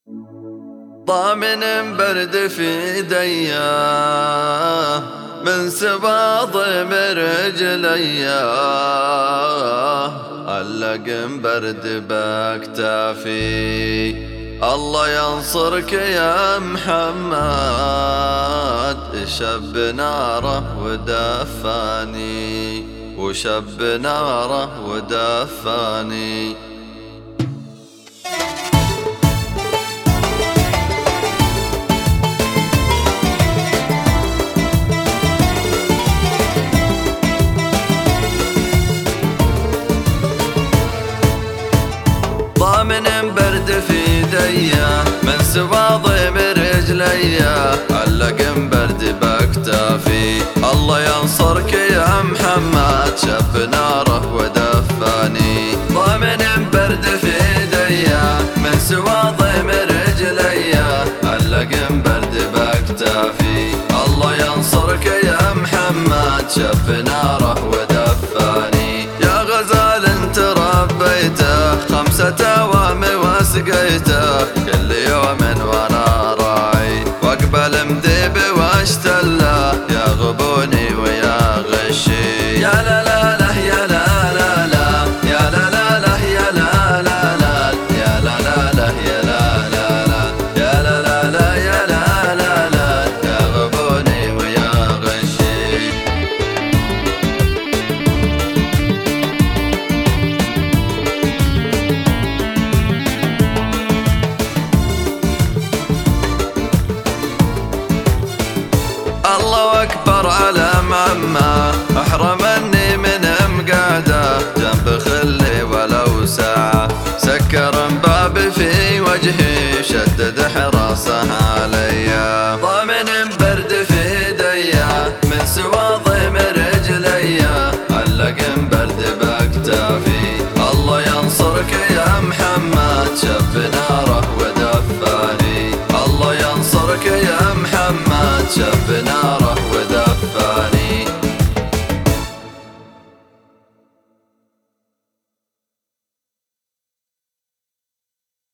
ضامن برد في دياه من سباط برجلياه، علق برد باكتافي. الله ينصرك يا محمد، شب ناره ودفاني، وشب ناره ودفاني. ضامن برد في ديا من سواضي برجليا، علق برد باكتافي. الله ينصرك يا محمد، شب ناره ودفاني. ضامن برد في ديا من سواضي برجليا، علق برد باكتافي. الله ينصرك يا محمد، شب ناره ودفاني. يا غزال انت ربيته 5 أوام وسقيته، كل يوم وانا راعي واقبل مذيب واشتله. يا غبوني ويا غشي، يا لا لا لا يا لا لا لا، يا لا لا لا يا لا لا لا، يا لا لا لا يا لا لا لا، يا لا لا لا يا لا لا لا، يا غبوني ويا غشي. الله أكبر على ماما، أحرمني من مقعده جنب خلي ولو ساعة. سكر بابي في وجهي، شدد حراسه عليا.